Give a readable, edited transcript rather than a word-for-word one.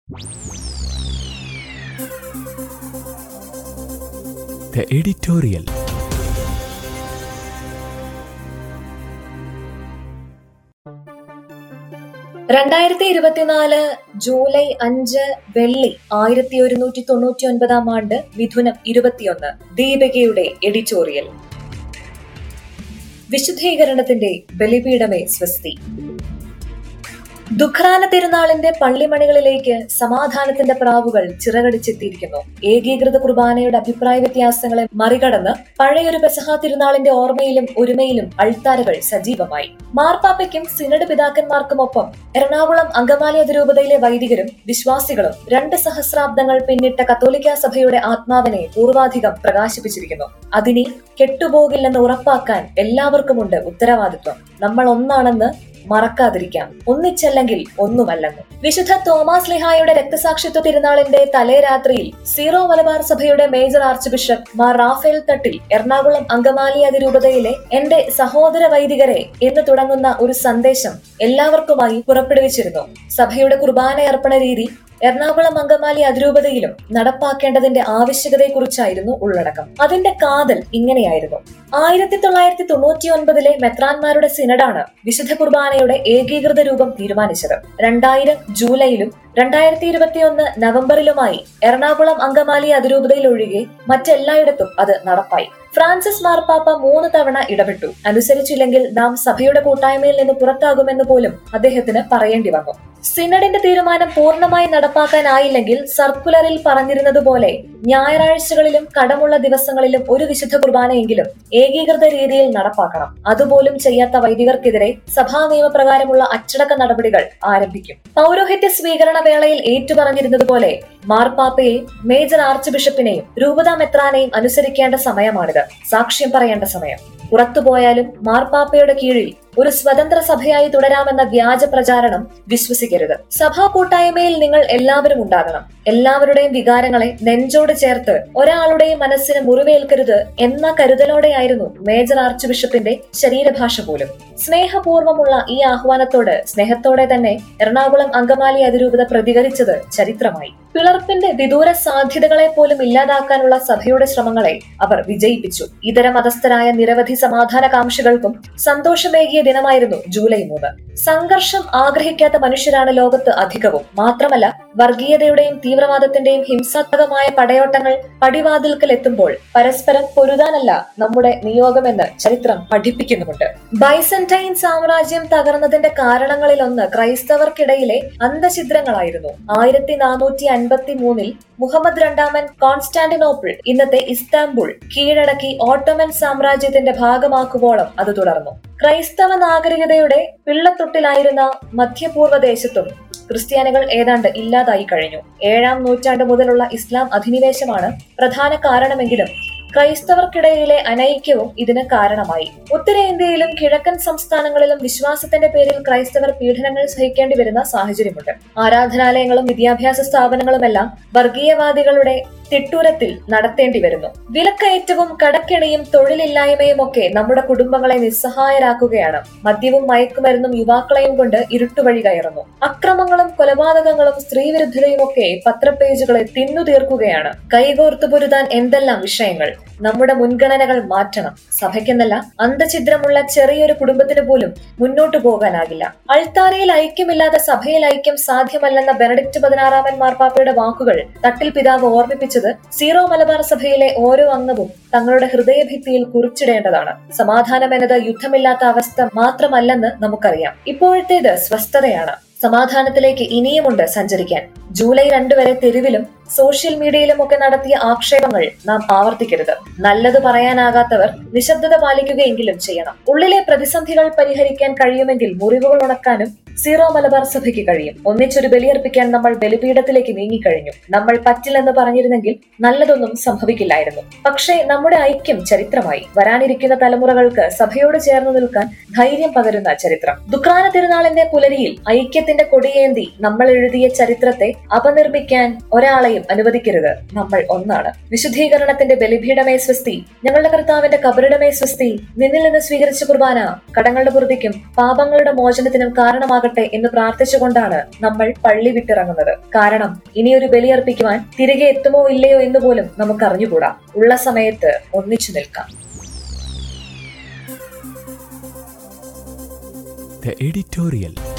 The editorial. July 5 വെള്ളി 1199 മിഥുനം 21 ദീപികയുടെ editorial. വിശുദ്ധീകരണത്തിന്റെ ബലിപീഠമേ സ്വസ്തി. ദുഃഖാന തിരുനാളിന്റെ പള്ളിമണികളിലേക്ക് സമാധാനത്തിന്റെ പ്രാവുകൾ ചിറകടിച്ചെത്തിയിരിക്കുന്നു. ഏകീകൃത കുർബാനയുടെ അഭിപ്രായ വ്യത്യാസങ്ങളെ മറികടന്ന് പഴയൊരു പെസഹ തിരുനാളിന്റെ ഓർമ്മയിലും ഒരുമയിലും അൾത്താരകൾ സജീവമായി. മാർപ്പാപ്പയ്ക്കും സിനഡ് പിതാക്കന്മാർക്കുമൊപ്പം എറണാകുളം അങ്കമാലി അതിരൂപതയിലെ വൈദികരും വിശ്വാസികളും 2 സഹസ്രാബ്ദങ്ങൾ പിന്നിട്ട കത്തോലിക്കാ സഭയുടെ ആത്മാവിനെ പൂർവാധികം പ്രകാശിപ്പിച്ചിരിക്കുന്നു. അതിനി കെട്ടുപോകില്ലെന്ന് ഉറപ്പാക്കാൻ എല്ലാവർക്കുമുണ്ട് ഉത്തരവാദിത്വം. നമ്മൾ ഒന്നാണെന്ന് മറക്കാതിരിക്കാം, ഒന്നിച്ചല്ലെങ്കിൽ ഒന്നുമല്ലെന്ന്. വിശുദ്ധ തോമാസ് ലിഹായുടെ രക്തസാക്ഷിത്വ തിരുനാളിന്റെ തലേ രാത്രിയിൽ സീറോ മലബാർ സഭയുടെ major archbishop Mar Raphael Thattil Ernakulam Angamaly അതിരൂപതയിലെ എന്റെ സഹോദര വൈദികരെ എന്ന് തുടങ്ങുന്ന ഒരു സന്ദേശം എല്ലാവർക്കുമായി പുറപ്പെടുവിച്ചിരുന്നു. സഭയുടെ കുർബാന അർപ്പണ രീതി എറണാകുളം അങ്കമാലി അതിരൂപതയിലും നടപ്പാക്കേണ്ടതിന്റെ ആവശ്യകതയെക്കുറിച്ചായിരുന്നു ഉള്ളടക്കം. അതിന്റെ കാതൽ ഇങ്ങനെയായിരുന്നു. 1999 മെത്രാന്മാരുടെ സിനഡാണ് വിശുദ്ധ കുർബാനയുടെ ഏകീകൃത രൂപം തീരുമാനിച്ചത്. 2000 ജൂലൈയിലും 2021 നവംബറിലുമായി എറണാകുളം അങ്കമാലി അതിരൂപതയിൽ ഒഴികെ മറ്റെല്ലായിടത്തും അത് നടപ്പായി. ഫ്രാൻസിസ് മാർപ്പാപ്പ 3 തവണ ഇടപെട്ടു. അനുസരിച്ചില്ലെങ്കിൽ നാം സഭയുടെ കൂട്ടായ്മയിൽ നിന്ന് പുറത്താകുമെന്ന് പോലും അദ്ദേഹത്തിന് പറയേണ്ടി വന്നു. സിനഡിന്റെ തീരുമാനം പൂർണ്ണമായി നടപ്പാക്കാനായില്ലെങ്കിൽ സർക്കുലറിൽ പറഞ്ഞിരുന്നതുപോലെ ഞായറാഴ്ചകളിലും കടമുള്ള ദിവസങ്ങളിലും ഒരു വിശുദ്ധ കുർബാനയെങ്കിലും ഏകീകൃത രീതിയിൽ നടപ്പാക്കണം. അതുപോലും ചെയ്യാത്ത വൈദികർക്കെതിരെ സഭാ നിയമപ്രകാരമുള്ള അച്ചടക്ക നടപടികൾ ആരംഭിക്കും. പൗരോഹിത്യ സ്വീകരണ വേളയിൽ ഏറ്റുപറഞ്ഞിരുന്നതുപോലെ മാർപ്പാപ്പയെയും മേജർ ആർച്ച് ബിഷപ്പിനെയും രൂപതാ മെത്രാനെയും അനുസരിക്കേണ്ട സമയമാണിത്. സാക്ഷ്യം പറയേണ്ട സമയം. പുറത്തുപോയാലും മാർപ്പാപ്പയുടെ കീഴിൽ ഒരു സ്വതന്ത്ര സഭയായി തുടരാമെന്ന വ്യാജ പ്രചാരണം വിശ്വസിക്കരുത്. സഭാ കൂട്ടായ്മയിൽ നിങ്ങൾ എല്ലാവരും ഉണ്ടാകണം. എല്ലാവരുടെയും വികാരങ്ങളെ നെഞ്ചോട് ചേർത്ത് ഒരാളുടെയും മനസ്സിന് മുറിവേൽക്കരുത് എന്ന കരുതലോടെയായിരുന്നു മേജർ ആർച്ച് ബിഷപ്പിന്റെ ശരീരഭാഷ പോലും. സ്നേഹപൂർവ്വമുള്ള ഈ ആഹ്വാനത്തോട് സ്നേഹത്തോടെ തന്നെ എറണാകുളം അങ്കമാലി അതിരൂപത പ്രതികരിച്ചത് ചരിത്രമായി. പിളർപ്പിന്റെ വിദൂര സാധ്യതകളെ പോലും ഇല്ലാതാക്കാനുള്ള സഭയുടെ ശ്രമങ്ങളെ അവർ വിജയിപ്പിച്ചു. ഇതര മതസ്ഥരായ നിരവധി സമാധാനകാംക്ഷികൾക്കും സന്തോഷമേകിയ ദിനമായിരുന്നു ജൂലൈ 3. സംഘർഷം ആഗ്രഹിക്കാത്ത മനുഷ്യരാണ് ലോകത്ത് അധികവും. മാത്രമല്ല, വർഗീയതയുടെയും തീവ്രവാദത്തിന്റെയും ഹിംസാത്മകമായ പടയോട്ടങ്ങൾ പടിവാതിൽക്കൽ എത്തുമ്പോൾ പരസ്പരം പൊരുതാനല്ല നമ്മുടെ നിയോഗമെന്ന് ചരിത്രം പഠിപ്പിക്കുന്നുമുണ്ട്. ബൈസന്റൈൻ സാമ്രാജ്യം തകർന്നതിന്റെ കാരണങ്ങളിലൊന്ന് ക്രൈസ്തവർക്കിടയിലെ അന്തഛിദ്രങ്ങളായിരുന്നു. 1453 മുഹമ്മദ് രണ്ടാമൻ കോൺസ്റ്റാന്റിനോപ്പിൾ, ഇന്നത്തെ ഇസ്താംബുൾ, കീഴടക്കി ഓട്ടോമൻ സാമ്രാജ്യത്തിന്റെ ഭാഗമാക്കുവോളം അത് തുടർന്നു. ക്രൈസ്തവ നാഗരികതയുടെ പിള്ളത്തൊട്ടിലായിരുന്ന മധ്യപൂർവ്വ ദേശത്തും ക്രിസ്ത്യാനികൾ ഏതാണ്ട് ഇല്ലാതായി കഴിഞ്ഞു. 7-ാം നൂറ്റാണ്ട് മുതലുള്ള ഇസ്ലാം അധിനിവേശമാണ് പ്രധാന കാരണമെങ്കിലും ക്രൈസ്തവർക്കിടയിലെ അനൈക്യവും ഇതിന് കാരണമായി. ഉത്തരേന്ത്യയിലും കിഴക്കൻ സംസ്ഥാനങ്ങളിലും വിശ്വാസത്തിന്റെ പേരിൽ ക്രൈസ്തവർ പീഡനങ്ങൾ സഹിക്കേണ്ടി വരുന്ന സാഹചര്യമുണ്ട്. ആരാധനാലയങ്ങളും വിദ്യാഭ്യാസ സ്ഥാപനങ്ങളുമെല്ലാം വർഗീയവാദികളുടെ തിട്ടൂരത്തിൽ നടത്തേണ്ടി വരുന്നു. വിലക്കയറ്റവും കടക്കെണിയും തൊഴിലില്ലായ്മയും ഒക്കെ നമ്മുടെ കുടുംബങ്ങളെ നിസ്സഹായരാക്കുകയാണ്. മദ്യവും മയക്കുമരുന്നും യുവാക്കളെയും കൊണ്ട് ഇരുട്ടുവഴി കയറുന്നു. അക്രമങ്ങളും കൊലപാതകങ്ങളും സ്ത്രീവിരുദ്ധതയും ഒക്കെ പത്രപേജുകളെ തിന്നുതീർക്കുകയാണ്. കൈകോർത്തു പൊരുതാൻ എന്തെല്ലാം വിഷയങ്ങൾ. നമ്മുടെ മുൻഗണനകൾ മാറ്റണം. സഭയ്ക്കെന്നല്ല, അന്തഛിദ്രമുള്ള ചെറിയൊരു കുടുംബത്തിന് പോലും മുന്നോട്ടു പോകാനാകില്ല. അൾത്താരയിൽ ഐക്യമില്ലാതെ സഭയിൽ ഐക്യം സാധ്യമല്ലെന്ന ബെനഡിക്ട് 16 മാർപ്പാപ്പയുടെ വാക്കുകൾ തട്ടിൽ പിതാവ് ഓർമ്മിപ്പിച്ചത് സീറോ മലബാർ സഭയിലെ ഓരോ അംഗവും തങ്ങളുടെ ഹൃദയഭിത്തിയിൽ കുറിച്ചിടേണ്ടതാണ്. സമാധാനം എന്നത് യുദ്ധമില്ലാത്ത അവസ്ഥ മാത്രമല്ലെന്ന് നമുക്കറിയാം. ഇപ്പോഴത്തേത് സ്വസ്ഥതയാണ്. സമാധാനത്തിലേക്ക് ഇനിയുമുണ്ട് സഞ്ചരിക്കാൻ. ജൂലൈ 2 വരെ തെരുവിലും സോഷ്യൽ മീഡിയയിലും ഒക്കെ നടത്തിയ ആക്ഷേപങ്ങൾ നാം ആവർത്തിക്കരുത്. നല്ലത് പറയാനാകാത്തവർ നിശബ്ദത പാലിക്കുകയെങ്കിലും ചെയ്യണം. ഉള്ളിലെ പ്രതിസന്ധികൾ പരിഹരിക്കാൻ കഴിയുമെങ്കിൽ മുറിവുകൾ ഉണക്കാനും സീറോ മലബാർ സഭയ്ക്ക് കഴിയും. ഒന്നിച്ചൊരു ബലിയർപ്പിക്കാൻ നമ്മൾ ബലിപീഠത്തിലേക്ക് നീങ്ങിക്കഴിഞ്ഞു. നമ്മൾ പറ്റില്ലെന്ന് പറഞ്ഞിരുന്നെങ്കിൽ നല്ലതൊന്നും സംഭവിക്കില്ലായിരുന്നു. പക്ഷേ നമ്മുടെ ഐക്യം ചരിത്രമായി. വരാനിരിക്കുന്ന തലമുറകൾക്ക് സഭയോട് ചേർന്ന് നിൽക്കാൻ ധൈര്യം പകരുന്ന ചരിത്രം. ദുഃഖാന തിരുനാളിന്റെ പുലരിയിൽ ഐക്യത്തിന്റെ കൊടിയേന്തി നമ്മൾ എഴുതിയ ചരിത്രത്തെ അപനിർമ്മിക്കാൻ ഒരാളെയും അനുവദിക്കരുത്. നമ്മൾ ഒന്നാണ്. വിശുദ്ധീകരണത്തിന്റെ ബലിപീഠമേ സ്വസ്തി. ഞങ്ങളുടെ കർത്താവിന്റെ കബറിടമേ സ്വസ്തി. നിന്നിൽ നിന്ന് സ്വീകരിച്ച കുർബാന കടങ്ങളുടെ പൂർത്തിക്കും പാപങ്ങളുടെ മോചനത്തിനും കാരണമാകട്ടെ ഉണ്ടാകട്ടെ എന്ന് പ്രാർത്ഥിച്ചുകൊണ്ടാണ് നമ്മൾ പള്ളി വിട്ടിറങ്ങുന്നത്. കാരണം ഇനിയൊരു ബലിയർപ്പിക്കുവാൻ തിരികെ എത്തുമോ ഇല്ലയോ എന്ന് പോലും നമുക്ക് അറിഞ്ഞുകൂടാ. ഉള്ള സമയത്ത് ഒന്നിച്ചു നിൽക്കാം. The editorial.